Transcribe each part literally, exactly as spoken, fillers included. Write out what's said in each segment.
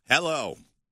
Hello.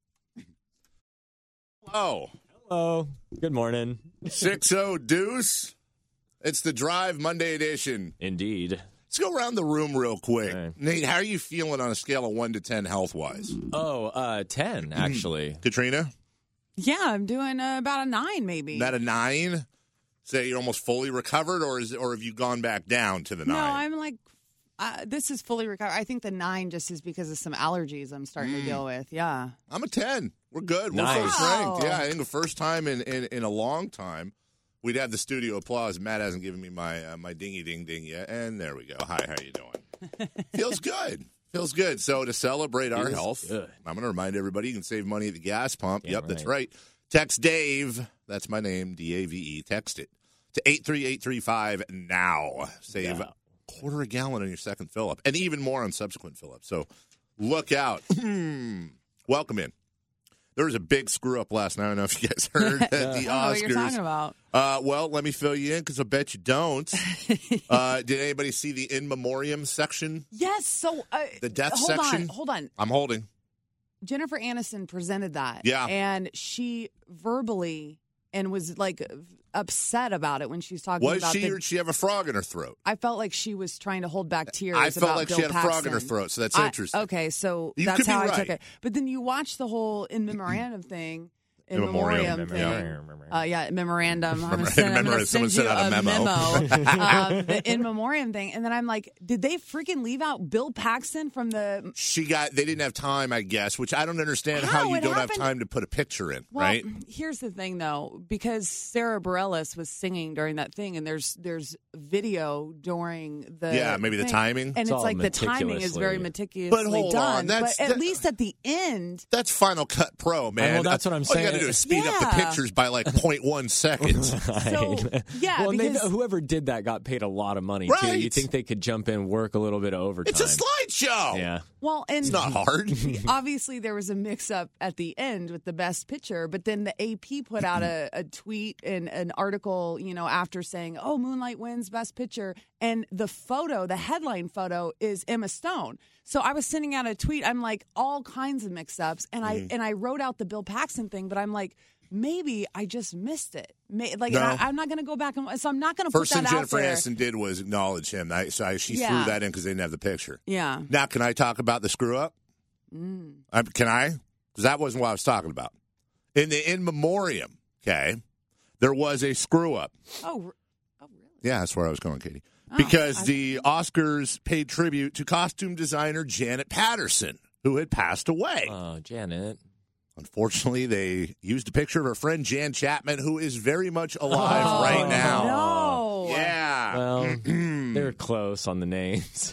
Hello. Hello. Good morning. six oh Deuce. It's the Drive Monday edition. Indeed. Let's go around the room real quick. Okay. Nate, how are you feeling on a scale of one to ten health-wise? Oh, uh, ten, actually. Katrina? Yeah, I'm doing uh, about a nine, maybe. Not a nine? Say you're almost fully recovered, or is or have you gone back down to the nine? No, I'm like, uh, this is fully recovered. I think the nine just is because of some allergies I'm starting Mm. to deal with. Yeah. I'm a ten. We're good. We're Nice. first ranked. Wow. Yeah, I think the first time in, in, in a long time we'd have the studio applause. Matt hasn't given me my uh, my dingy ding ding yet, and there we go. Hi, how you doing? Feels good. Feels good. So to celebrate our Feels health, good. I'm going to remind everybody you can save money at the gas pump. Damn yep, that's right. right. Text Dave. That's my name, D A V E. Text it to eight three eight three five now. Save Yeah. a quarter a gallon on your second fill up, and even more on subsequent fill up. So look out. Welcome in. There was a big screw up last night. I don't know if you guys heard at the I don't know what you're talking Oscars. about. Uh, well, let me fill you in because I bet you don't. uh, did anybody see the in memoriam section? Yes. So uh, The death hold section? on, hold on. I'm holding. Jennifer Aniston presented that. Yeah. And she verbally and was like upset about it when she was talking Was about she the, or did she have a frog in her throat? I felt like she was trying to hold back tears. I felt about like Bill she had a frog in her Paxton. throat, so that's I- interesting. Okay, so You that's could be how I right. took it. But then you watch the whole in memorandum thing. In In memoriam, memoriam thing. memoriam. Uh, yeah, memorandum. I'm Memorandum. gonna send, I'm gonna Memorandum. Someone send sent you out a memo. um, the in memoriam thing. And then I'm like, did they freaking leave out Bill Paxton from the... She got, they didn't have time, I guess, which I don't understand how, How? you It don't happened- have time to put a picture in, Well, right? here's the thing, though, because Sarah Bareilles was singing during that thing, and there's there's video during the Yeah, maybe the thing, timing. and It's it's, all like the timing is very meticulously- meticulously But hold done. on, that's- but at that- least at the end, That's Final Cut Pro, man. well, that's what I'm All you got to saying. do is speed up the Yeah. pictures by like zero point one seconds. So, yeah, well, and they- because- whoever did that got paid a lot of money, too. Right. You think they could jump in, work a little bit of overtime. It's a slideshow. Yeah. well, and It's not hard. obviously there was a mix-up at the end with the best picture, but then the A P put out a, a tweet and an article, you know, after saying, oh, Moonlight wins best picture, and the photo, the headline photo, is Emma Stone. So I was sending out a tweet. I'm like, all kinds of mix-ups, and I and I wrote out the Bill Paxton thing, but I'm like, maybe I just missed it. May, like, No. I, I'm not going to go back and so I'm not going to put First that thing out Jennifer there. Aniston did was acknowledge him. I, so I, she Yeah. threw that in because they didn't have the picture. Yeah. Now, can I talk about the screw up? Mm. Um, can I? Because that wasn't what I was talking about. In the in memoriam, okay, there was a screw up. Oh, re- oh, really? Yeah, that's where I was going, Katie. Oh, Because I- the Oscars paid tribute to costume designer Janet Patterson, who had passed away. Oh, Janet. Unfortunately, they used a picture of her friend Jan Chapman, who is very much alive Oh, right now. No. Yeah. Well, they're close on the names.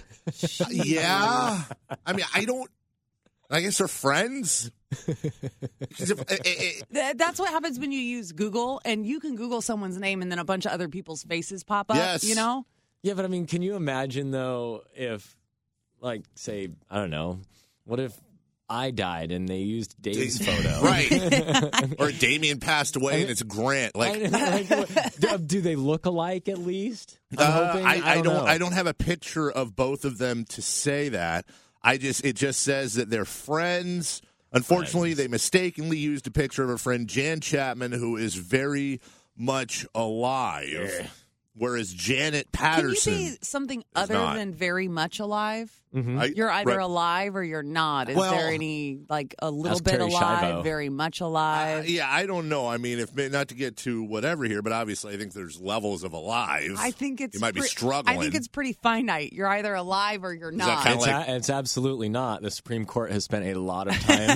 Yeah. I mean, I don't. I guess they're friends. 'Cause if- eh, eh, eh, Th- That's what happens when you use Google, and you can Google someone's name, and then a bunch of other people's faces pop up. Yes. You know? Yeah, but I mean, can you imagine, though, if, like, say, I don't know, what if I died and they used Dave's photo? Right. Or Damien passed away and it's Grant. Like, I- like, what- do, do they look alike at least? I'm uh, hoping. I, I don't don't. know. I don't have a picture of both of them to say that. I just. It just says that they're friends. Unfortunately, Friends. they mistakenly used a picture of a friend Jan Chapman, who is very much alive, whereas Janet Patterson. Can you be something other not. than very much alive? Mhm. I- You're either right. alive or you're not. Is Well, there any, like, a little ask bit Terry alive, Schiavo. very much Uh, alive? yeah, I don't know. I mean, if not to get to whatever here, but obviously, I think there's levels of alive. I think it's you might be pre- struggling. I think it's pretty finite. You're either alive or you're that not. kinda It's, like- a, it's absolutely not. The Supreme Court has spent a lot of time.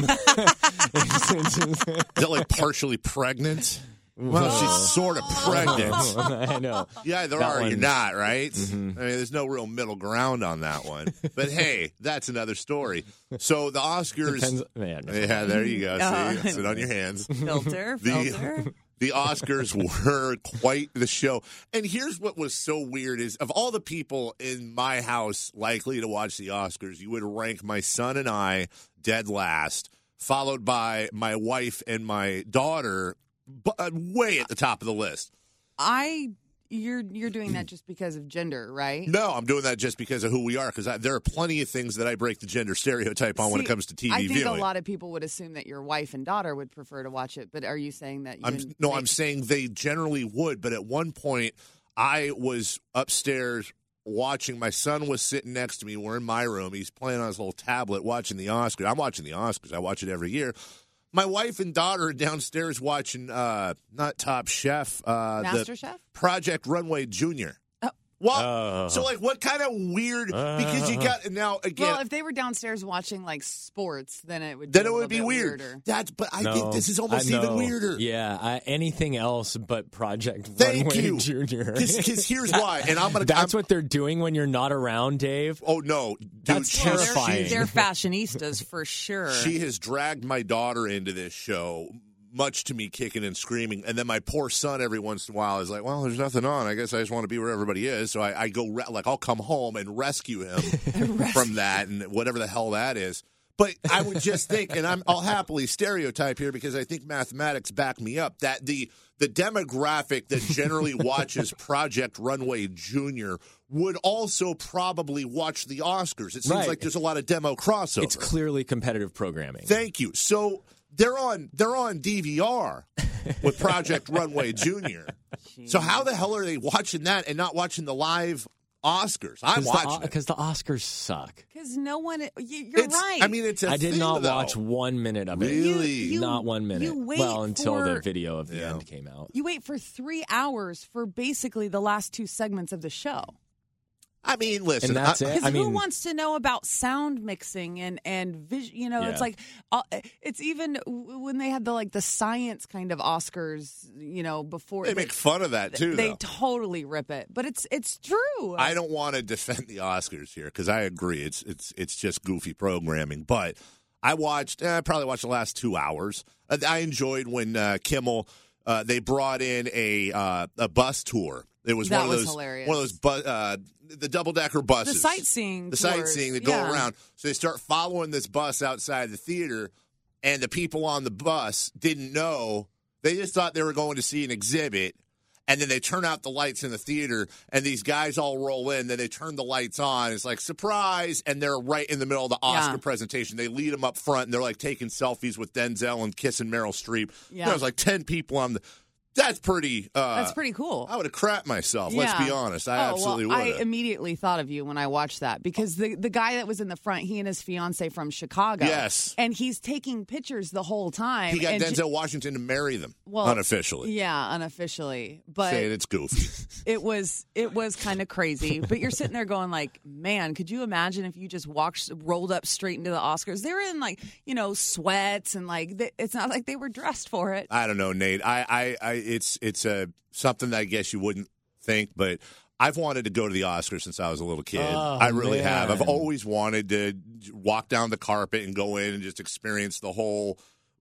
Is that like partially pregnant? Well, she's sort of pregnant. I know. You either That are or you're one's- not, right? I mean, there's no real middle ground on that one. But hey, that's another story. So the Oscars. Depends, man, Yeah, there you go. Uh, See, sit on your hands. Filter, The- filter. The Oscars were quite the show. And here's what was so weird is of all the people in my house likely to watch the Oscars, you would rank my son and I dead last, followed by my wife and my daughter bu- uh, way at the top of the list. I you're you're doing that just because of gender, right? No, I'm doing that just because of who we are. Because there are plenty of things that I break the gender stereotype on See, when it comes to T V I think viewing. a lot of people would assume that your wife and daughter would prefer to watch it. But are you saying that? You I'm, and no, they- I'm saying they generally would. But at one point, I was upstairs watching. My son was sitting next to me. We're in my room. He's playing on his little tablet watching the Oscars. I'm watching the Oscars. I watch it every year. My wife and daughter are downstairs watching uh, not Top Chef, uh, Master the Chef? Project Runway Junior. Oh. What? Oh. So, like, what kind of weird? Because you got now again. Well, if they were downstairs watching like sports, then it would. then be it a would little be bit weird. Weirder. That's but I No, think this is almost I even know. weirder. Yeah, I, anything else but Project Thank Runway you. Junior. Because here's why, and I'm gonna. That's I'm, what they're doing when you're not around, Dave. Oh no, dude! That's she's- Well, they're- terrifying. They're fashionistas for sure. She has dragged my daughter into this show, much to me kicking and screaming. And then my poor son, every once in a while, is like, "Well, there's nothing on. I guess I just want to be where everybody is." So I, I go, re- like, I'll come home and rescue him from that and whatever the hell that is. But I would just think, and I'm, I'll happily stereotype here because I think mathematics back me up, that the the demographic that generally watches Project Runway Junior would also probably watch the Oscars. It seems Right. like there's a lot of demo crossover. It's clearly competitive programming. Thank you. So they're on they're on D V R with Project Runway Junior. So how the hell are they watching that and not watching the live Oscars? I'm watching it. Because the, Oscars suck. Because no one, you- you're It's- right. I mean, it's a I did thing, not though. watch one minute of it. Really? You- not one minute. you wait well, until for- the video of the Yeah. end came out. you wait for three hours for basically the last two segments of the show. I mean, listen. And that's I- it. Because I who mean- wants to know about sound mixing and and vision? You know, Yeah. it's like uh, it's even w- when they had the like the science kind of Oscars. You know, before They make fun of that too. they though. totally rip it, but it's it's true. I don't want to defend the Oscars here because I agree it's it's it's just goofy programming. But I watched, eh, I probably watched the last two hours. I, I enjoyed when uh, Kimmel uh, they brought in a uh, a bus tour. It was That one of was those hilarious. one of those bu- uh, the double decker buses, The sightseeing the tours, sightseeing that go yeah. around. So they start following this bus outside the theater, and the people on the bus didn't know. They just thought they were going to see an exhibit. And then they turn out the lights in the theater, and these guys all roll in. Then they turn the lights on. It's like, surprise. And they're right in the middle of the Oscar Yeah. presentation. They lead them up front, and they're like taking selfies with Denzel and kissing Meryl Streep. Yeah. There was like ten people on the. That's pretty. Uh, That's pretty cool. I would have crapped myself. Let's Yeah. be honest. I Oh, absolutely well, would I have. immediately thought of you when I watched that because the the guy that was in the front, he and his fiance from Chicago. Yes. and he's taking pictures the whole time. He got and Denzel Washington to marry them Well, unofficially. Yeah, unofficially, but Saying it's goofy. it was it was kind of crazy. But you're sitting there going like, man, could you imagine if you just walked rolled up straight into the Oscars? They were in like you know sweats and like they, it's not like they were dressed for it. I don't know, Nate. I, I, I it's it's a something that I guess you wouldn't think, but I've wanted to go to the Oscars since I was a little kid. Oh, I really have. I've man. always wanted to walk down the carpet and go in and just experience the whole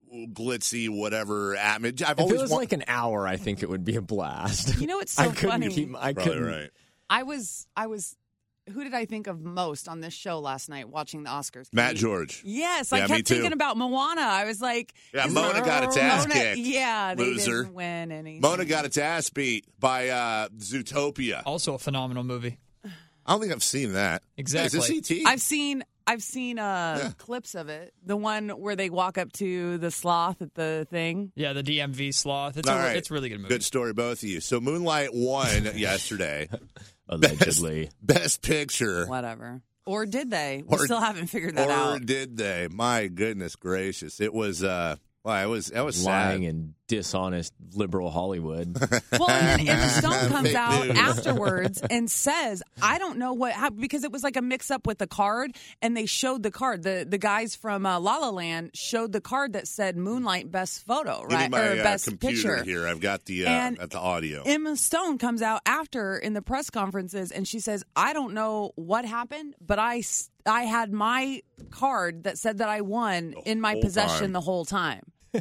glitzy whatever atmosphere. I've If always it was wa- like an hour, I think it would be a blast. You know, it's so I couldn't funny. keep. I Probably couldn't. right. I was I was. Who did I think of most on this show last night watching the Oscars? Matt Can you- George. Yes, Yeah, I me kept too. thinking about Moana. I was like, Yeah, is Mona got its ass Mona- kicked. Yeah, they Loser. didn't win anything. Mona got its ass beat by uh, Zootopia. Also a phenomenal movie. I don't think I've seen that. Exactly. Is it C T? I've seen I've seen uh, Yeah. clips of it. The one where they walk up to the sloth at the thing. Yeah, the D M V sloth. It's All a, right. it's a really good movie. Good story, both of you. So Moonlight won yesterday. Allegedly. Best, best picture. Whatever. Or did they? We Or- still haven't figured that or out. did they? My goodness gracious! It was. uh Well, it was. That was Lying sad. and dishonest liberal Hollywood. Well, and then Emma Stone comes Fake out news. afterwards and says, "I don't know what happened," because it was like a mix-up with the card, and they showed the card. the The guys from uh, La La Land showed the card that said "Moonlight Best Photo," Give me right, my or uh, Best computer Picture. here. I've got the uh, And at the audio. Emma Stone comes out after in the press conferences, and she says, "I don't know what happened, but I." s- I had my card that said that I won The in my whole possession time. the whole time.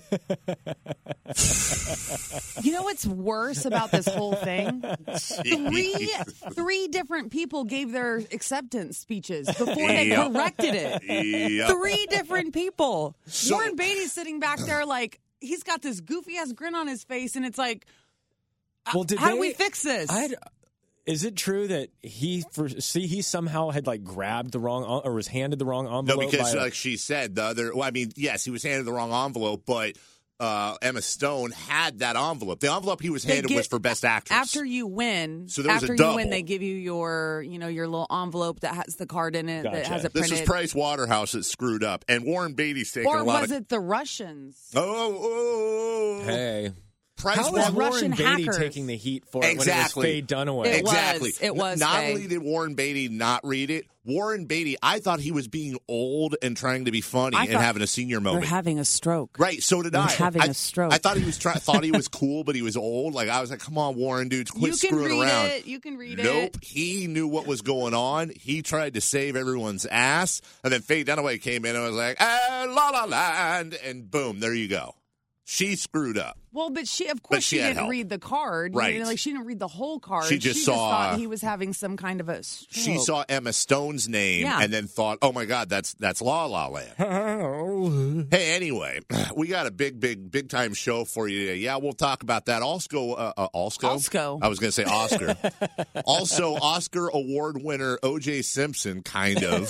You know what's worse about this whole thing? Three three different people gave their acceptance speeches before they Yep. corrected it. Yep. Three different people. So- Warren Beatty's sitting back there like he's got this goofy ass grin on his face, and it's like, Well, did How they, do we fix this? I had, is it true that he for see he somehow had like grabbed the wrong or was handed the wrong envelope? No, because by a, like she said, the other. Well, I mean, yes, he was handed the wrong envelope, but uh, Emma Stone had that envelope. The envelope he was They handed get- was for Best Actress. After you win, So there was a after you double. win, they give you your, you know, your little envelope that has the card in it that Gotcha. has it This printed. was Price Waterhouse that screwed up, and Warren Beatty's taking or a lot was of. it the Russians? Oh, oh, oh, oh. hey, Price how was is Waterhouse. Warren Russian Beatty hackers? taking the heat for it Exactly. when it was Faye Dunaway? It was. Exactly. It was Not Faye. only did Warren Beatty not read it, Warren Beatty, I thought he was being old and trying to be funny I and thought- having a senior You're moment. having a stroke. Right, so did You're I. having I, a stroke. I thought he was trying. Thought he was cool, but he was old. Like I was like, "Come on, Warren, dude, quit You can screwing read around." it. You can read Nope, it. he knew what was going on. He tried to save everyone's ass, and then Faye Dunaway came in and was like, "Ah, La La Land," and boom, there you go. She screwed up. Well, but she, of course, she she, had didn't help. read the card. You Right. know, like she didn't read the whole card. She just saw- thought he was having some kind of a stroke. She saw Emma Stone's name Yeah. and then thought, "Oh my God, that's that's La La Land." Hey, anyway, we got a big, big, big time show for you today. Yeah, we'll talk about that. Also, uh, uh, also, Also. I was going to say Oscar. Also, Oscar award winner O J Simpson, kind of,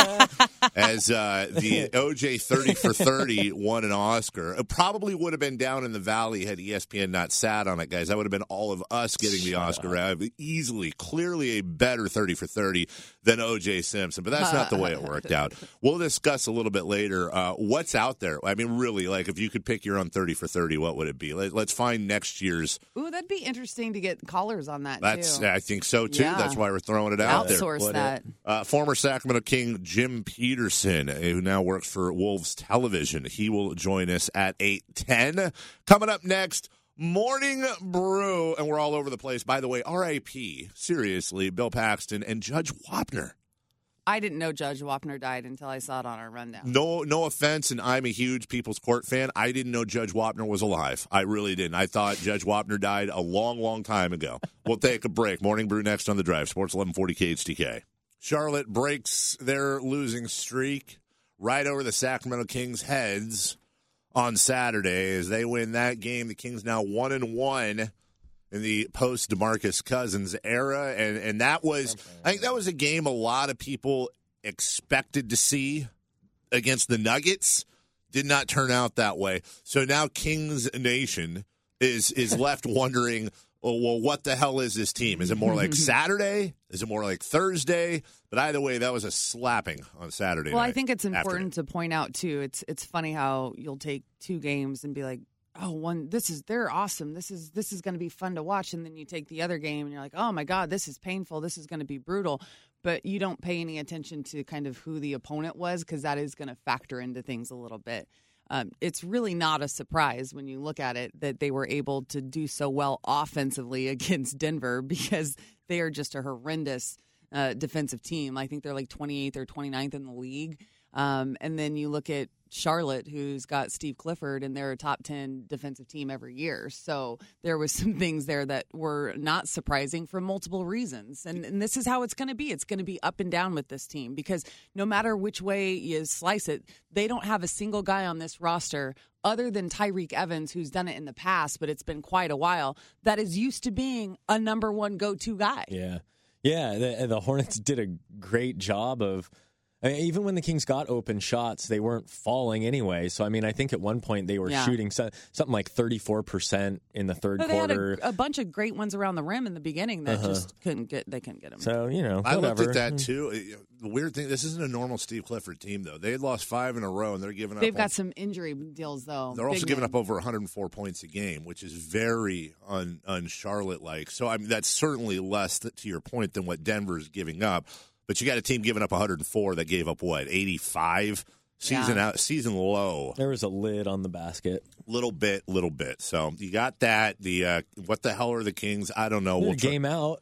as uh, the O J thirty for thirty won an Oscar. It probably would have been down in the valley had E S P N not sat on it, guys. That would have been all of us getting the Oscar. Uh, easily, clearly a better thirty for thirty than O J Simpson, but that's not the way it worked out. We'll discuss a little bit later uh, what's out there. I mean, really, like if you could pick your own thirty for thirty, what would it be? Let, let's find next year's. Ooh, that'd be interesting to get callers on that, That's too. I think so too. Yeah. That's why we're throwing it out there. Outsource Would that. Uh, former Sacramento King Jim Peterson, uh, who now works for Wolves Television, he will join us at eight ten. Coming up next, Morning Brew, and we're all over the place. By the way, R I P, seriously, Bill Paxton and Judge Wapner. I didn't know Judge Wapner died until I saw it on our rundown. No, no offense, and I'm a huge People's Court fan. I didn't know Judge Wapner was alive. I really didn't. I thought Judge Wapner died a long, long time ago. We'll take a break. Morning Brew next on The Drive. Sports eleven forty K H T K. Charlotte breaks their losing streak right over the Sacramento Kings' heads on Saturday as they win that game. The Kings now one and one in the post DeMarcus Cousins era, and and that was I think that was a game a lot of people expected to see against the Nuggets. Did not turn out that way. So now Kings Nation is is left wondering, oh, well, what the hell is this team? Is it more like Saturday? Is it more like Thursday? But either way, that was a slapping on Saturday Well, night I think it's afternoon. important to point out too. It's it's funny how you'll take two games and be like, "Oh, one this is they're awesome. This is this is going to be fun to watch." And then you take the other game and you're like, "Oh my God, this is painful. This is going to be brutal." But you don't pay any attention to kind of who the opponent was because that is going to factor into things a little bit. Um, it's really not a surprise when you look at it that they were able to do so well offensively against Denver because they are just a horrendous uh, defensive team. I think they're like twenty-eighth or twenty-ninth in the league. Um, and then you look at Charlotte, who's got Steve Clifford, and they're a top ten defensive team every year. So there was some things there that were not surprising for multiple reasons. And, and this is how it's going to be. It's going to be up and down with this team because no matter which way you slice it, they don't have a single guy on this roster other than Tyreek Evans, who's done it in the past, but it's been quite a while, that is used to being a number one go-to guy. Yeah. Yeah, the, the Hornets did a great job of I mean, even when the Kings got open shots, they weren't falling anyway. So, I mean, I think at one point they were Yeah. shooting so, something like thirty-four percent in the third But they quarter. had a, a bunch of great ones around the rim in the beginning that Uh-huh. just couldn't get. They couldn't get them. So, you know, I whatever. looked at that too. The weird thing, this isn't a normal Steve Clifford team, though. They had lost five in a row, and they're giving up. They've got on- some injury deals though. They're also Big giving men. up over one hundred four points a game, which is very un, un-Charlotte like. So I mean, that's certainly less, th- to your point, than what Denver's giving up. But you got a team giving up one hundred four that gave up what eighty-five season Yeah. out, season low. There was a lid on the basket. Little bit, little bit. So you got that. The uh, what the hell are the Kings? I don't know. They're We'll a try- game out.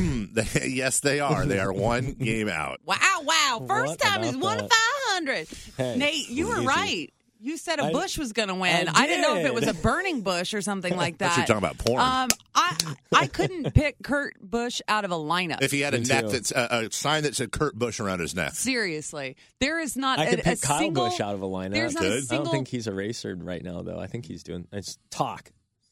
Yes, they are. They are one game out. Wow! Wow! First What time he's about won that? five hundred. Hey, Nate, you were easy. right. You said a I- bush was going to win. I I, didn't know if it was a did. burning bush or something like Thought that. you were talking about porn. Um, I I couldn't pick Kurt Busch out of a lineup. If he had a Me neck too. that's uh, a sign that said Kurt Busch around his neck. Seriously, there is not I a, could a pick Kyle single. Busch out of a lineup. There's not Good. a I I single. don't think he's erasered right now, though. I think he's doing it's talk.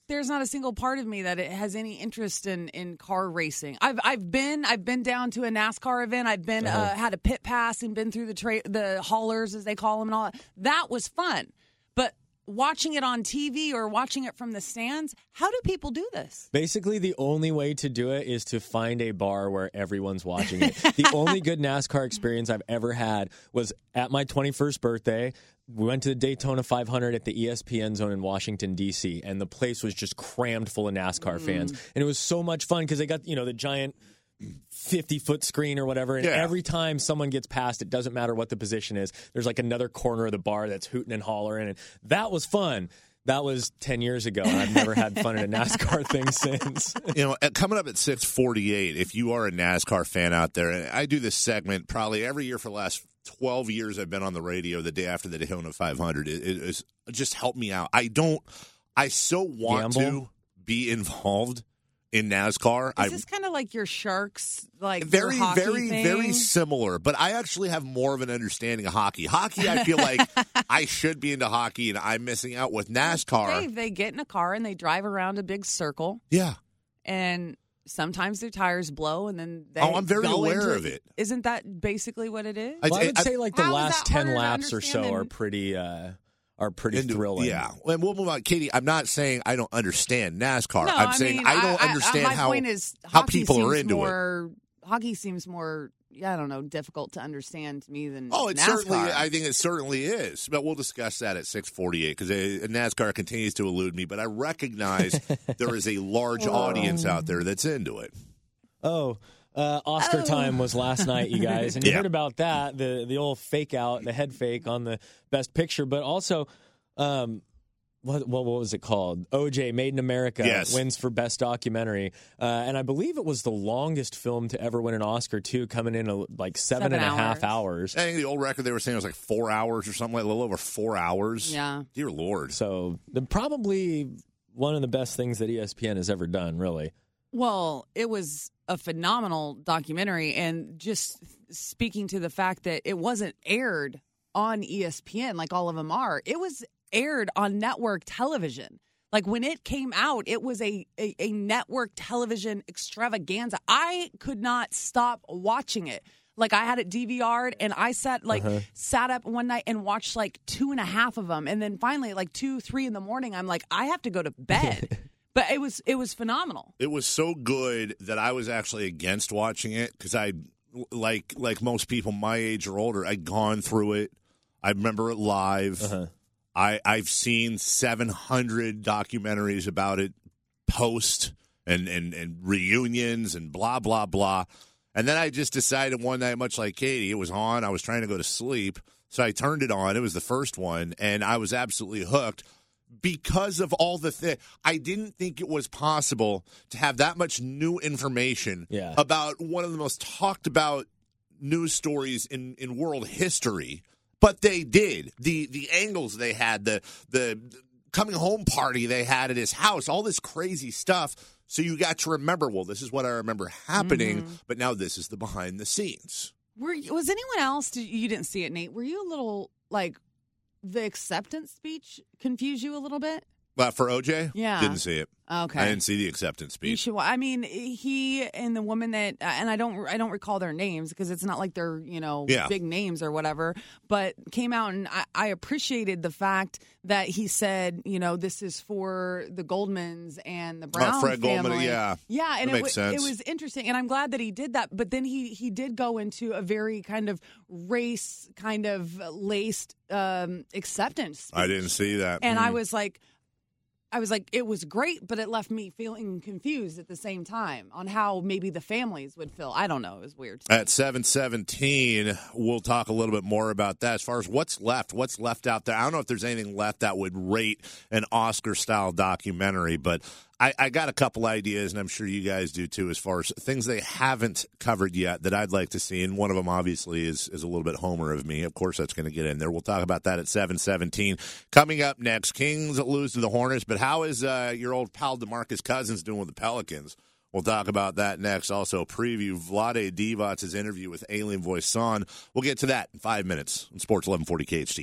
there's not a single part of me that it has any interest in, in car racing. I've I've been I've been down to a NASCAR event. I've been uh-huh. uh, had a pit pass and been through the tra- the haulers as they call them and all that. That was fun. But watching it on T V or watching it from the stands, how do people do this? Basically, the only way to do it is to find a bar where everyone's watching it. The only good NASCAR experience I've ever had was at my twenty-first birthday. We went to the Daytona five hundred at the E S P N Zone in Washington, D C, and the place was just crammed full of NASCAR mm. fans. And it was so much fun because they got, you know, the giant fifty-foot screen or whatever, and yeah. every time someone gets past, it doesn't matter what the position is, there's like another corner of the bar that's hooting and hollering, and that was fun. That was ten years ago, and I've never had fun at a NASCAR thing since. You know, coming up at six forty-eight, if you are a NASCAR fan out there, and I do this segment probably every year for the last twelve years I've been on the radio the day after the Daytona five hundred. It, it, it's just helped me out. I don't, I so want Gamble? to be involved in NASCAR. Is this kind of like your Sharks, like very, your hockey very, thing? very similar. But I actually have more of an understanding of hockey. Hockey, I feel like I should be into hockey, and I'm missing out with NASCAR. Dave, they get in a car and they drive around a big circle. Yeah, and sometimes their tires blow, and then they oh, I'm very go aware into, of it. Isn't that basically what it is? I, well, I would I, say like the How is last that ten harder to laps or so understand are than- pretty. Uh, are pretty Into- thrilling. Yeah, and we'll move on. Katie, I'm not saying I don't understand NASCAR. No, I'm I saying mean, I don't I, understand I, my how, point is, how hockey people are seems into more, it. Hockey seems more, yeah, I don't know, difficult to understand to me than Oh, it NASCAR. certainly. I think it certainly is. But we'll discuss that at six forty-eight because NASCAR continues to elude me. But I recognize there is a large audience out there that's into it. Oh, uh, Oscar Oh. time was last night, you guys, and you Yeah. heard about that the the old fake out, the head fake on the Best Picture, but also. Um, What, what what was it called? O J, Made in America, Yes. wins for Best Documentary. Uh, and I believe it was the longest film to ever win an Oscar, too, coming in a, like seven, Seven and a half hours. hours. I think the old record they were saying was like four hours or something, like a little over four hours. Yeah. Dear Lord. So the, probably one of the best things that E S P N has ever done, really. Well, it was a phenomenal documentary, and just speaking to the fact that it wasn't aired on E S P N like all of them are, it was aired on network television. Like when it came out, it was a, a, a network television extravaganza. I could not stop watching it. Like I had it D V R'd, and I sat like Uh-huh. sat up one night and watched like two and a half of them, and then finally at like two, three in the morning, I'm like, I have to go to bed. But it was it was phenomenal. It was so good that I was actually against watching it because I, like like most people my age or older, I'd gone through it. I remember it live. Uh-huh. I, I've seen seven hundred documentaries about it post and, and, and reunions and blah, blah, blah. And then I just decided one night, much like Katie, it was on. I was trying to go to sleep. So I turned it on. It was the first one. And I was absolutely hooked because of all the things. I didn't think it was possible to have that much new information Yeah. about one of the most talked about news stories in, in world history. But they did. The the angles they had, the the coming home party they had at his house, all this crazy stuff. So you got to remember, well, this is what I remember happening, Mm-hmm. but now this is the behind the scenes. Were you, was anyone else? Did, you didn't see it, Nate. Were you a little like the acceptance speech confuse you a little bit? But for O J, Yeah. didn't see it. Okay, I didn't see the acceptance You speech. should. wa- I mean, he and the woman that, and I don't, I don't recall their names because it's not like they're, you know, Yeah. big names or whatever. But came out, and I, I appreciated the fact that he said, you know, this is for the Goldmans and the Brown Oh, Fred family. Goldman, yeah. yeah, and That it, makes wa- it sense. was interesting, and I'm glad that he did that. But then he he did go into a very kind of race kind of laced um, acceptance speech. I didn't see that. And Hmm. I was like, I was like, it was great, but it left me feeling confused at the same time on how maybe the families would feel. I don't know. It was weird. At seven seventeen, we'll talk a little bit more about that as far as what's left, what's left out there. I don't know if there's anything left that would rate an Oscar-style documentary, but I, I got a couple ideas, and I'm sure you guys do too, as far as things they haven't covered yet that I'd like to see, and one of them obviously is, is a little bit Homer of me. Of course, that's going to get in there. We'll talk about that at seven seventeen. Coming up next, Kings lose to the Hornets, but how is uh, your old pal DeMarcus Cousins doing with the Pelicans? We'll talk about that next. Also, preview Vlade Divac' interview with Alien Voice Son. We'll get to that in five minutes on Sports eleven forty K H T K.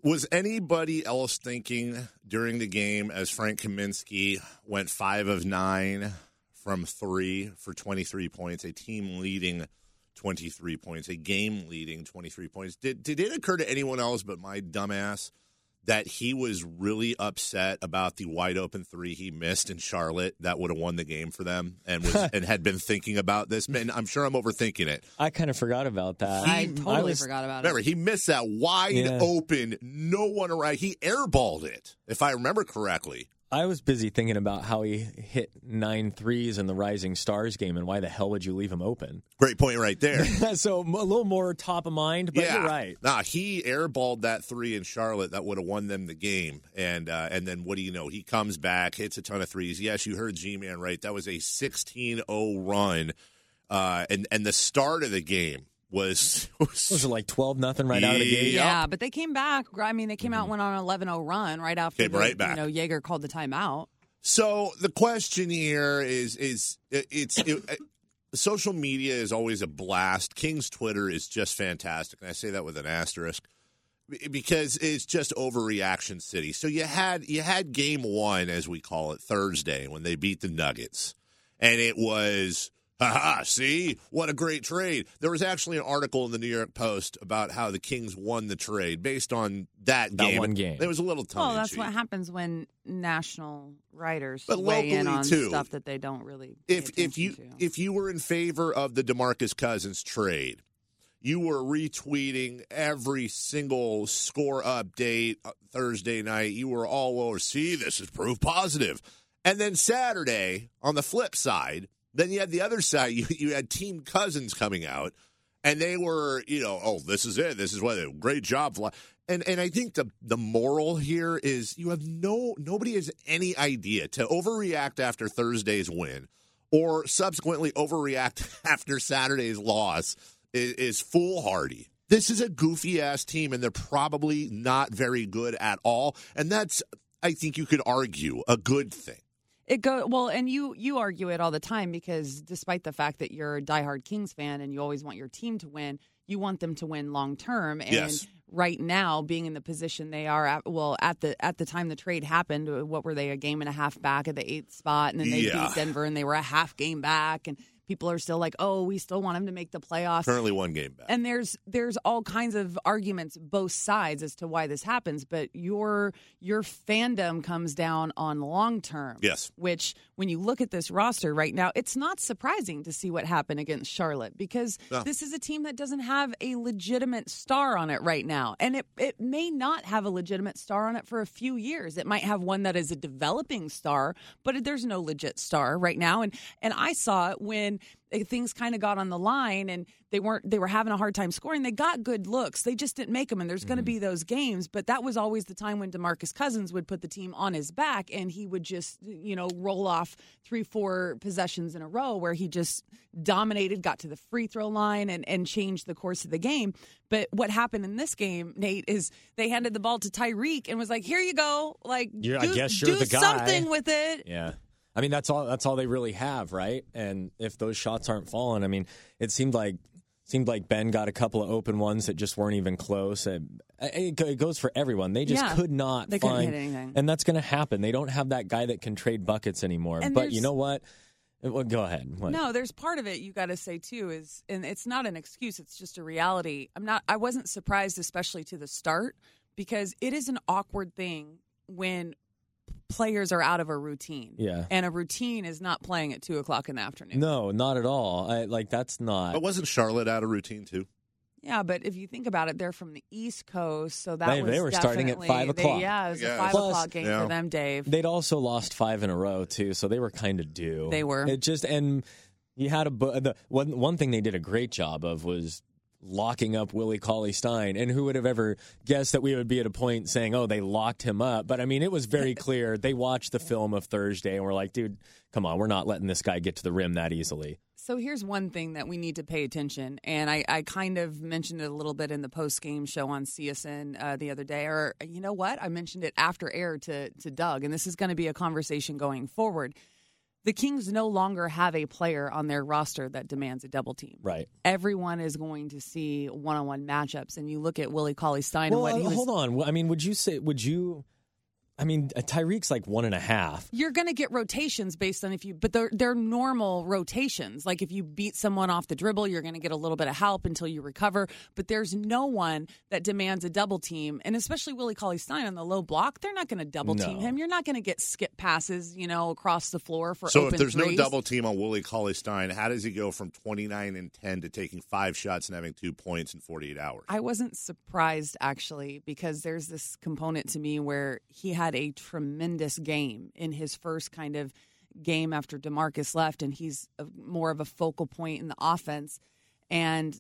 Was anybody else thinking during the game as Frank Kaminsky went five of nine from three for twenty-three points, a team leading twenty-three points, a game leading twenty-three points? Did, did it occur to anyone else but my dumbass that he was really upset about the wide open three he missed in Charlotte that would have won the game for them, and was and had been thinking about this? Man, I'm sure I'm overthinking it. I kind of forgot about that. I He- totally I was- forgot about Remember, it. he missed that wide Yeah. open, no one around. He airballed it, if I remember correctly. I was busy thinking about how he hit nine threes in the Rising Stars game, and why the hell would you leave him open? Great point right there. So a little more top of mind, but yeah, you're right. Nah, he airballed that three in Charlotte that would have won them the game, and uh, and then what do you know? He comes back, hits a ton of threes. Yes, you heard G-Man right. That was a sixteen oh run, uh, and and the start of the game was was, Was it like twelve nothing right out of the gate? Yep. Yeah, but they came back. I mean, they came out, went on an eleven oh run right after Came the, right back. you know, Jaeger called the timeout. So the question here is is it, it's it, it, social media is always a blast. King's Twitter is just fantastic, and I say that with an asterisk because it's just overreaction city. So you had you had game one, as we call it, Thursday when they beat the Nuggets, and it was. Haha, see? What a great trade. There was actually an article in the New York Post about how the Kings won the trade based on that, That game. one game. There was a little tongue Well, that's what happens when national writers But weigh in locally, on too. stuff that they don't really pay if if you attention to. if you were in favor of the DeMarcus Cousins trade, you were retweeting every single score update uh, Thursday night. You were all over. See, this is proof positive. And then Saturday, on the flip side, then you had the other side. You you had Team Cousins coming out, and they were, you know, oh, this is it. This is what great job. And and I think the the moral here is you have no nobody has any idea to overreact after Thursday's win or subsequently overreact after Saturday's loss is, is foolhardy. This is a goofy ass team, and they're probably not very good at all. And that's, I think, you could argue a good thing. It go well, and you you argue it all the time because despite the fact that you're a diehard Kings fan and you always want your team to win, you want them to win long term. And Yes. right now, being in the position they are at, well, at the at the time the trade happened, what were they, a game and a half back at the eighth spot, and then they Yeah. beat Denver, and they were a half game back, and people are still like, oh, we still want them to make the playoffs. Currently one game back. And there's there's all kinds of arguments both sides as to why this happens, but your your fandom comes down on long term. Yes. Which when you look at this roster right now, it's not surprising to see what happened against Charlotte because No. this is a team that doesn't have a legitimate star on it right now. And it it may not have a legitimate star on it for a few years. It might have one that is a developing star, but there's no legit star right now. And and I saw it when things kind of got on the line and they weren't they were having a hard time scoring. They got good looks. They just didn't make them, and there's going to be those games, but that was always the time when DeMarcus Cousins would put the team on his back and he would just, you know, roll off three four possessions in a row where he just dominated, got to the free throw line and and changed the course of the game. But what happened in this game, Nate, is they handed the ball to Tyreek and was like, "Here you go. Like You're- I do, guess you're do the guy." something with it." Yeah. I mean, that's all that's all they really have, right? And if those shots aren't falling, I mean, it seemed like seemed like Ben got a couple of open ones that just weren't even close. And it, it goes for everyone. They just Yeah. could not They couldn't find hit anything. And that's going to happen. They don't have that guy that can trade buckets anymore. And But you there's- know what? Well, go ahead. What? No, there's part of it you got to say too is, and it's not an excuse; it's just a reality. I'm not. I wasn't surprised, especially to the start, because it is an awkward thing when players are out of a routine. Yeah. And a routine is not playing at two o'clock in the afternoon. No, not at all. I, like that's not. But wasn't Charlotte out of routine too? Yeah, but if you think about it, they're from the East Coast, so that They- was they were starting at definitely- five they- o'clock. yeah, it was Yeah. a five Plus- o'clock game Yeah. for them, Dave. They'd also lost five in a row too, so they were kind of due. They were. It just and you had a bu- the one one thing they did a great job of was locking up Willie Cauley-Stein, and who would have ever guessed that we would be at a point saying, "Oh, they locked him up?" But I mean, it was very clear. They watched the film of Thursday and were like, "Dude, come on, we're not letting this guy get to the rim that easily." So here's one thing that we need to pay attention, and I, I kind of mentioned it a little bit in the post-game show on C S N uh, the other day, or you know what? I mentioned it after air to, to Doug, and this is going to be a conversation going forward. the Kings no longer have a player on their roster that demands a double team. Right. Everyone is going to see one-on-one matchups, and you look at Willie Cauley-Stein Well, and what he uh, was. hold on. I mean, would you say? Would you? I mean, uh, Tyreek's like one and a half. You're going to get rotations based on if you, but they're they're normal rotations. Like if you beat someone off the dribble, you're going to get a little bit of help until you recover. But there's no one that demands a double team, and especially Willie Cauley-Stein on the low block, they're not going to double team No. him. You're not going to get skip passes, you know, across the floor for So open if there's threes. no double team on Willie Cauley-Stein, how does he go from twenty-nine and ten to taking five shots and having two points in forty-eight hours? I wasn't surprised, actually, because there's this component to me where he had a tremendous game in his first kind of game after DeMarcus left, and he's a, more of a focal point in the offense. And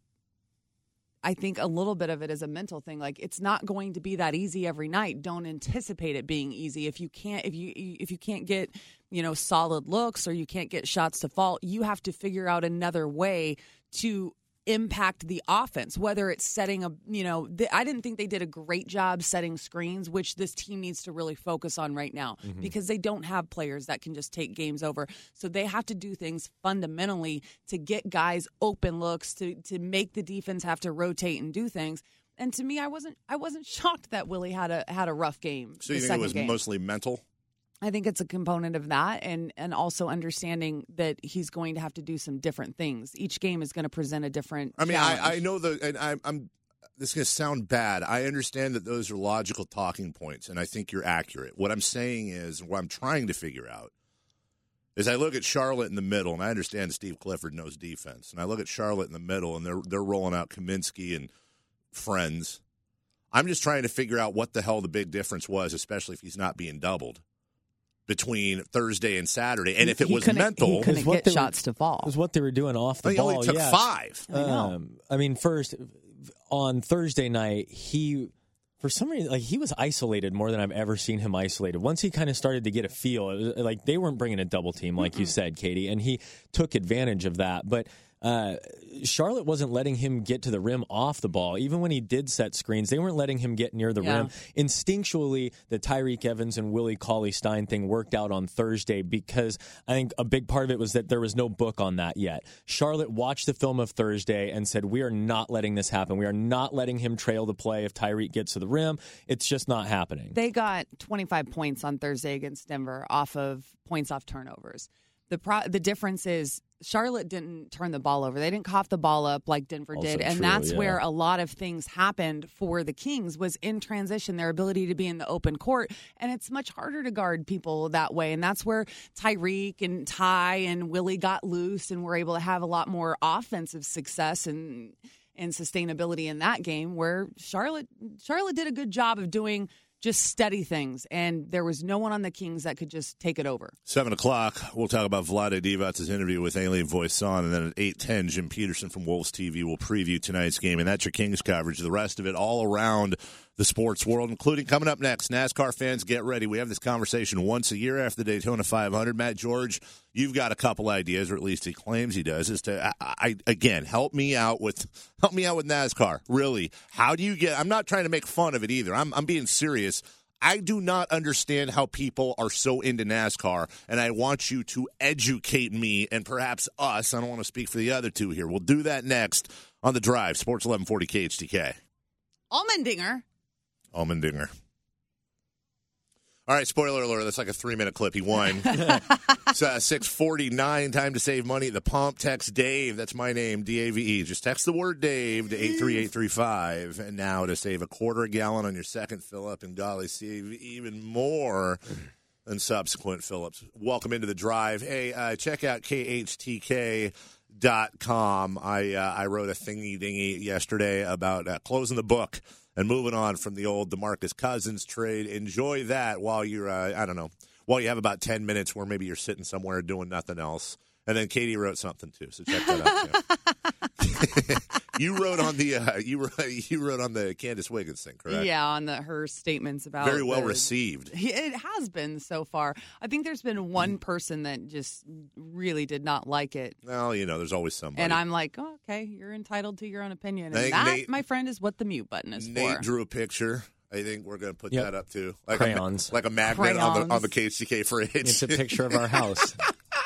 I think a little bit of it is a mental thing. Like, it's not going to be that easy every night. Don't anticipate it being easy. If you can't, if you if you can't get, you know, solid looks or you can't get shots to fall, you have to figure out another way to impact the offense, whether it's setting a, you know, th- I didn't think they did a great job setting screens, which this team needs to really focus on right now Mm-hmm. because they don't have players that can just take games over. So they have to do things fundamentally to get guys open looks, to to make the defense have to rotate and do things. And to me, I wasn't I wasn't shocked that Willie had a had a rough game. So the you think it second was game. mostly mental? I think it's a component of that, and and also understanding that he's going to have to do some different things. Each game is going to present a different I mean, challenge. I, I know the, and I, I'm. This is going to sound bad. I understand that those are logical talking points, and I think you're accurate. What I'm saying is, what I'm trying to figure out is, I look at Charlotte in the middle, and I understand Steve Clifford knows defense, and I look at Charlotte in the middle, and they're they're rolling out Kaminsky and friends. I'm just trying to figure out what the hell the big difference was, especially if he's not being doubled between Thursday and Saturday. And if it He was couldn't- mental, he couldn't Is what get they were- shots to fall. It was what they were doing off the he ball. only took yeah. five. I know. Um, I mean, first on Thursday night, he for some reason like he was isolated more than I've ever seen him isolated. Once he kind of started to get a feel, it was like they weren't bringing a double team, like you said, Katie, and he took advantage of that. But uh, Charlotte wasn't letting him get to the rim off the ball. Even when he did set screens, they weren't letting him get near the Yeah. rim. Instinctually, the Tyreek Evans and Willie Cauley-Stein thing worked out on Thursday because I think a big part of it was that there was no book on that yet. Charlotte watched the film of Thursday and said, we are not letting this happen. We are not letting him trail the play if Tyreek gets to the rim. It's just not happening. They got twenty-five points on Thursday against Denver off of points off turnovers. The pro- the difference is Charlotte didn't turn the ball over. They didn't cough the ball up like Denver Also did. And true, that's yeah. where a lot of things happened for the Kings was in transition, their ability to be in the open court. And it's much harder to guard people that way. And that's where Tyreek and Ty and Willie got loose and were able to have a lot more offensive success and and sustainability in that game, where Charlotte Charlotte did a good job of doing just steady things, and there was no one on the Kings that could just take it over. Seven o'clock, we'll talk about Vlade Divac's interview with Alien Voisin, and then at eight ten, Jim Peterson from Wolves T V will preview tonight's game, and that's your Kings coverage. The rest of it all around the sports world, including coming up next. NASCAR fans, get ready. We have this conversation once a year after the Daytona five hundred. Matt George, you've got a couple ideas, or at least he claims he does, is to, I, I, again, help me out with help me out with NASCAR. Really, how do you get, I'm not trying to make fun of it either. I'm, I'm being serious. I do not understand how people are so into NASCAR, and I want you to educate me and perhaps us. I don't want to speak for the other two here. We'll do that next on The Drive, Sports eleven forty K H T K. Almendinger. Almendinger. All right, spoiler alert. That's like a three-minute clip. He won. It's uh, six forty-nine, time to save money at the pump. Text Dave. That's my name, D A V E. Just text the word Dave to eight three eight three five. And now to save a quarter a gallon on your second fill-up, and golly, save even more than subsequent fill-ups. Welcome into the drive. Hey, uh, check out K H T K dot com. I, uh, I wrote a thingy-dingy yesterday about uh, closing the book and moving on from the old DeMarcus Cousins trade. Enjoy that while you're, uh, I don't know, while you have about ten minutes where maybe you're sitting somewhere doing nothing else. And then Katie wrote something, too, so check that out, too. You wrote on the uh, you wrote, you wrote on the Candace Wiggins thing, correct? Yeah, on the her statements about Very well the- received. It has been so far. I think there's been one person that just really did not like it. Well, you know, there's always somebody. And I'm like, oh, okay, you're entitled to your own opinion. And I think that, Nate- my friend, is what the mute button is Nate for. drew a picture. I think we're going to put Yep. that up, too. Like Crayons. A, like a magnet on the, on Crayons. the K H T K fridge. It's a picture of our house.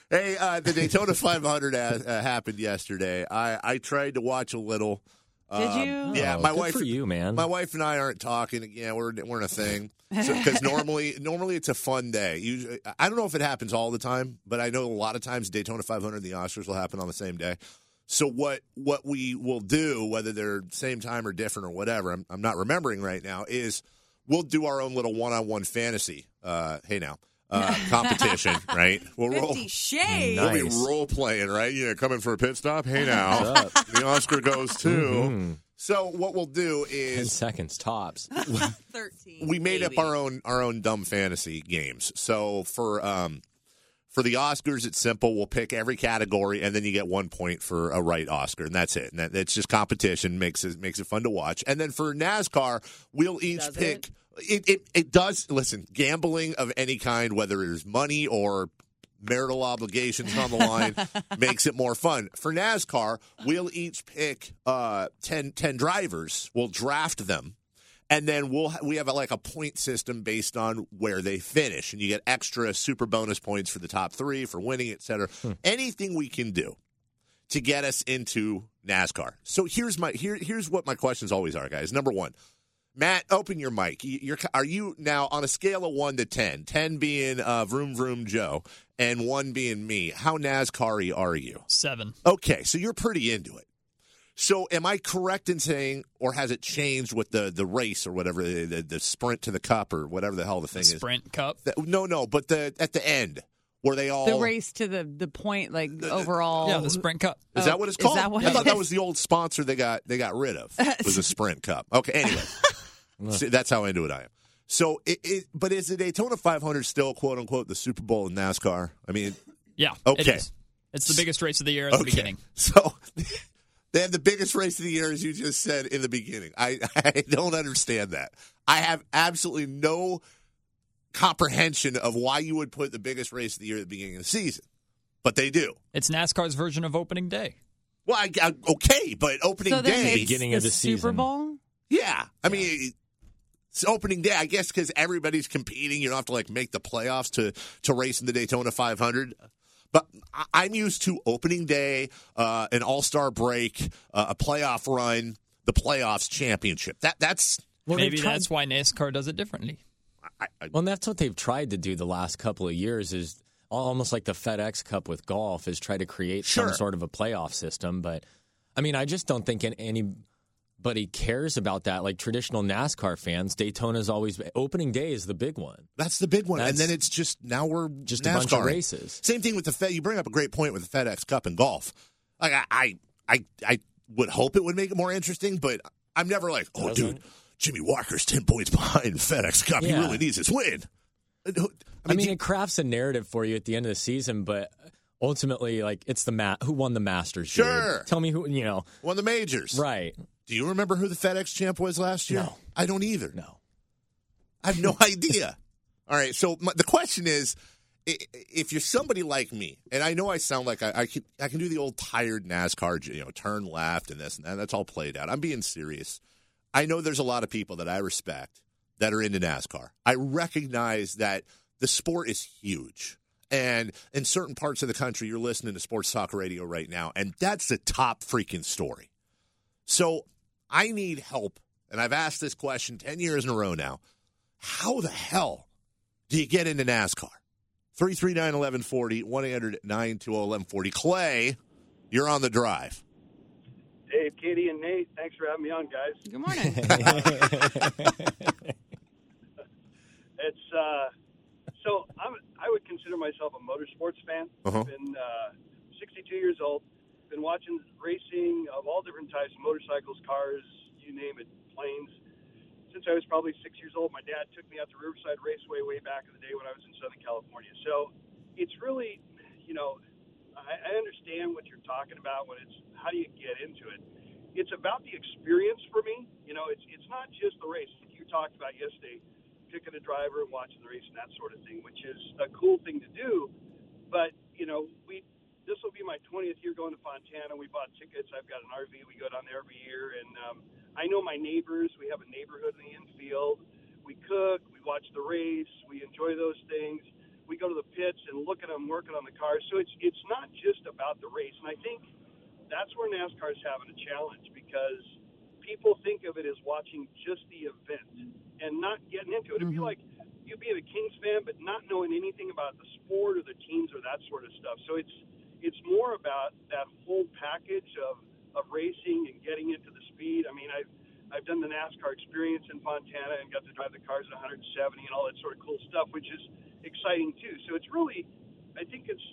Hey, uh, the Daytona five hundred uh, uh, happened yesterday. I, I tried to watch a little. Did Um, you? Yeah, Oh, my good wife. for you, man. My wife and I aren't talking. Yeah, we're we're in a thing because normally normally it's a fun day. Usually, I don't know if it happens all the time, but I know a lot of times Daytona five hundred and the Oscars will happen on the same day. So what what we will do, whether they're same time or different or whatever, I'm, I'm not remembering right now, is we'll do our own little one-on-one fantasy. Uh, hey now. Uh, competition, right? We'll roll. Fifty Shades. We'll be Nice. role playing, right? You know, coming for a pit stop. Hey now, What's up? the Oscar goes too. Mhm. So what we'll do Ten is seconds tops. Thirteen. we made maybe. up our own our own dumb fantasy games. So for um for the Oscars, it's simple. We'll pick every category, and then you get one point for a right Oscar, and that's it. And that, it's just competition makes it makes it fun to watch. And then for NASCAR, we'll each Does pick. it? It, it it does. Listen, gambling of any kind, whether it's money or marital obligations on the line, makes it more fun. For NASCAR, we'll each pick uh, ten, ten drivers. We'll draft them, and then we'll we have a, like a point system based on where they finish, and you get extra super bonus points for the top three for winning, et cetera. Hmm. Anything we can do to get us into NASCAR. So here's my here here's what my questions always are, guys. Number one. Matt, open your mic. You're, are you now on a scale of one to ten? Ten being uh, Vroom Vroom Joe, and one being me. How NASCAR-y are you? Seven. Okay, so you're pretty into it. So, am I correct in saying, or has it changed with the, the race or whatever, the, the, the sprint to the cup or whatever the hell the thing The is? Sprint Cup. The- no, no, but the at the end where they all The race to the the point, like overall. Yeah, the Sprint Cup. Is that what it's Is called? that what I it thought that is? was the old sponsor they got they got rid of. It was a Sprint Cup. Okay, anyway. See, that's how into it I am. So, it, it, but is the Daytona five hundred still, quote unquote, the Super Bowl in NASCAR? I mean, Yeah. Okay. It is. It's the biggest race of the year at the okay. beginning. So, they have the biggest race of the year, as you just said in the beginning. I, I don't understand that. I have absolutely no comprehension of why you would put the biggest race of the year at the beginning of the season, but they do. It's NASCAR's version of opening day. Well, I, I, okay, but opening so then day, it's Beginning the of the Super season. Bowl. yeah. I mean, it's opening day, I guess, because everybody's competing. You don't have to like make the playoffs to to race in the Daytona five hundred. But I- I'm used to opening day, uh, an All Star break, uh, a playoff run, the playoffs championship. That that's Well, Maybe they've tried- that's why NASCAR does it differently. I, I, Well, and that's what they've tried to do the last couple of years is almost like the FedEx Cup with golf is try to create Sure. some sort of a playoff system. But, I mean, I just don't think anybody cares about that. Like traditional NASCAR fans, Daytona's always – opening day is the big one. that's the big one. And That's then it's just now we're Just NASCAR. a bunch of races. Same thing with the Fed. You bring up a great point with the FedEx Cup and golf. Like I, I, I, I would hope it would make it more interesting, but I'm never like, oh, Doesn't dude, Jimmy Walker's ten points behind FedEx Cup. He Yeah. really needs his win. I mean, I mean, do- it crafts a narrative for you at the end of the season, but ultimately, like, it's the ma- who won the Masters. dude? Sure. Tell me who, you know. won the majors. Right. Do you remember who the FedEx champ was last year? No. I don't either. No. I have no idea. All right, so my, the question is, i- if you're somebody like me, and I know I sound like I, I can, I can do the old tired NASCAR, you know, turn left and this and that. That's all played out. I'm being serious. I know there's a lot of people that I respect that are into NASCAR. I recognize that the sport is huge. And in certain parts of the country, you're listening to sports talk radio right now, and that's the top freaking story. So I need help, and I've asked this question ten years in a row now. How the hell do you get into NASCAR? three three nine, one one four zero, one eight hundred, nine two zero, one one four zero. Clay, you're on the drive. Dave, Katie, and Nate, thanks for having me on, guys. Good morning. It's uh, so I'm, I would consider myself a motorsports fan. Uh-huh. I've been uh, sixty-two years old. Been watching racing of all different types, motorcycles, cars, you name it, planes. Since I was probably six years old, my dad took me out to Riverside Raceway way back in the day when I was in Southern California. So it's really, you know, I, I understand what you're talking about when it's how do you get into it. It's about the experience for me. You know, it's it's not just the race. You talked about yesterday, picking a driver and watching the race and that sort of thing, which is a cool thing to do. But, you know, we this will be my twentieth year going to Fontana. We bought tickets. I've got an R V. We go down there every year. And um, I know my neighbors. We have a neighborhood in the infield. We cook. We watch the race. We enjoy those things. we go to the pits and look at them working on the cars. So it's it's not just about the race. And I think that's where NASCAR is having a challenge, because people think of it as watching just the event and not getting into it. It'd be like you being a Kings fan but not knowing anything about the sport or the teams or that sort of stuff. So it's it's more about that whole package of, of racing and getting into the speed. I mean, I've I've done the NASCAR experience in Fontana and got to drive the cars at one seventy and all that sort of cool stuff, which is exciting too. So it's really, I think it's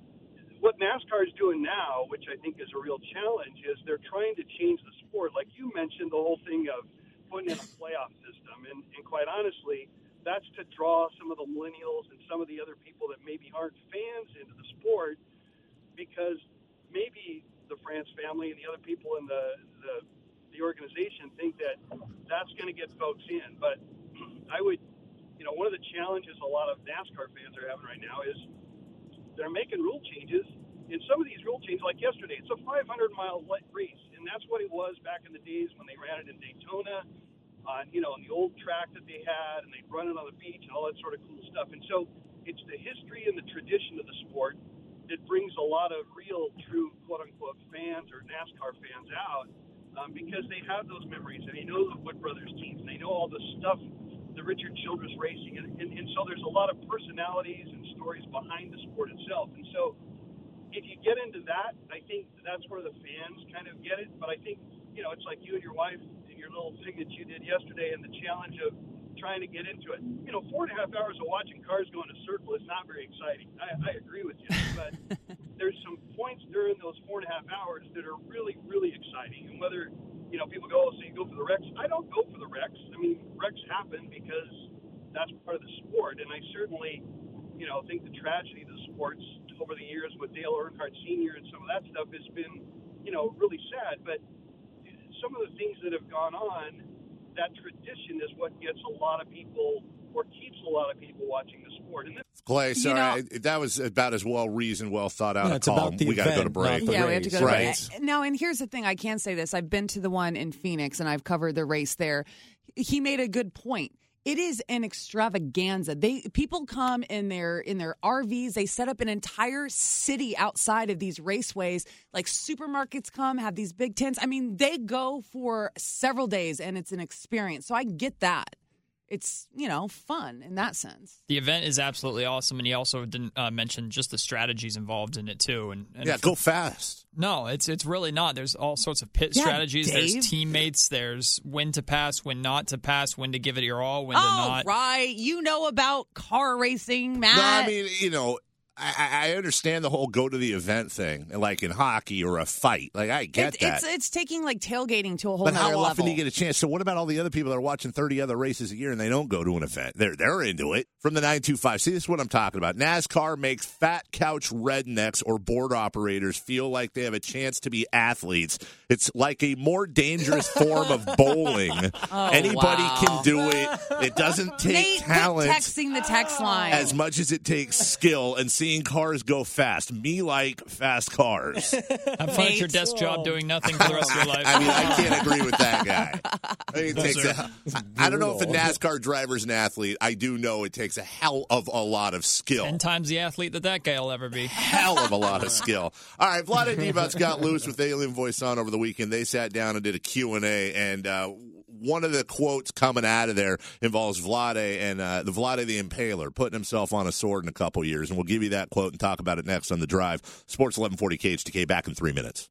what NASCAR is doing now, which I think is a real challenge, is they're trying to change the sport. Like you mentioned, the whole thing of putting in a playoff system, and, and quite honestly, that's to draw some of the millennials and some of the other people that maybe aren't fans into the sport, because maybe the France family and the other people in the the, the organization think that that's going to get folks in. But I would, you know, one of the challenges a lot of NASCAR fans are having right now is they're making rule changes. And some of these rule changes, like yesterday, it's a five hundred mile race, and that's what it was back in the days when they ran it in Daytona, on you know, on the old track that they had, and they'd run it on the beach and all that sort of cool stuff. And so it's the history and the tradition of the sport that brings a lot of real, true, quote-unquote fans or NASCAR fans out, um, because they have those memories, and they know the Wood Brothers teams, and they know all the stuff, the Richard Childress racing, and, and, and so there's a lot of personalities and stories behind the sport itself. And so if you get into that, I think that's where the fans kind of get it. But I think, you know, it's like you and your wife and your little thing that you did yesterday, and the challenge of trying to get into it. You know, four and a half hours of watching cars go in a circle is not very exciting. I, I agree with you, but there's some points during those four and a half hours that are really, really exciting. And whether, you know, people go, oh, so you go for the wrecks. I don't go for the wrecks. I mean, wrecks happen because that's part of the sport. And I certainly, you know, think the tragedy of the sports over the years with Dale Earnhardt Senior and some of that stuff has been, you know, really sad. But some of the things that have gone on, that tradition is what gets a lot of people, or keeps a lot of people watching the sport. And this- Clay, sorry, know, I, that was about as well reasoned, well thought out Yeah, a it's call. about the We got to go to event, break. not the Yeah, we have to go to Right. break. Now, and here's the thing. I can say this. I've been to the one in Phoenix, and I've covered the race there. He made a good point. It is an extravaganza. They people come in their in their R Vs. They set up an entire city outside of these raceways. Like supermarkets come, have these big tents. I mean, they go for several days, and it's an experience. So I get that. It's, you know, fun in that sense. The event is absolutely awesome, and he also didn't uh, mention just the strategies involved in it too. And, and Yeah, for, go fast. No, it's it's really not. There's all sorts of pit Yeah, strategies. Dave. There's teammates. There's when to pass, when not to pass, when to give it your all, when to Oh, not. right. You know about car racing, Matt. No, I mean, you know, I, I understand the whole go to the event thing, like in hockey or a fight. Like, I get it's, that. It's, it's taking like tailgating to a whole But nother how often level. do you get a chance? So what about all the other people that are watching thirty other races a year and they don't go to an event? They're they're into it. From the nine two five. See, this is what I'm talking about. NASCAR makes fat couch rednecks or board operators feel like they have a chance to be athletes. It's like a more dangerous form of bowling. Oh, Anybody wow. can do it. It doesn't take Nate, quit talent texting the text line. as much as it takes skill and seeing cars go fast. Me like fast cars. Have fun at your Nate. desk job doing nothing for the rest of your life. I mean, I can't agree with that guy. I, think it No, takes sir. a, I I don't know if a NASCAR driver's an athlete. I do know it takes a hell of a lot of skill. Ten times the athlete that that guy will ever be. Hell of a lot of skill. All right, Vlad and Divac got loose with Alien Voice on over the weekend. They sat down and did a Q and A, and uh, one of the quotes coming out of there involves Vlade and uh, the Vlade the Impaler putting himself on a sword in a couple years, and we'll give you that quote and talk about it next on The Drive. Sports eleven forty K H T K, back in three minutes.